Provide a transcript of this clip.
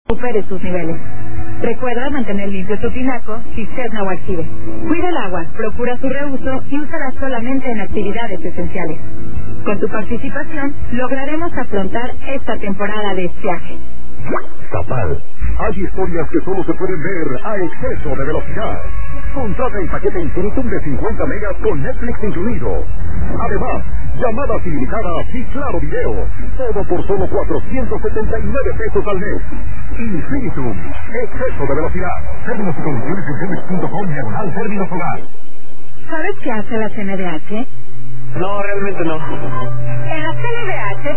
Supere sus niveles. Recuerda mantener limpio tu tinaco, cisterna o aljibe. Cuida el agua, procura su reuso y úsala solamente en actividades esenciales. Con tu participación, lograremos afrontar esta temporada de estiaje. Zapal. Hay historias que solo se pueden ver a exceso de velocidad. Contrata el paquete Infinitum de 50 megas con Netflix incluido. Además, llamadas ilimitadas y claro video. Todo por solo 479 pesos al mes. Infinitum. Exceso de velocidad. Términos y condiciones en Telmex.com/términos hogar. ¿Sabes qué hace la CNDH? No, realmente no. En la CNDH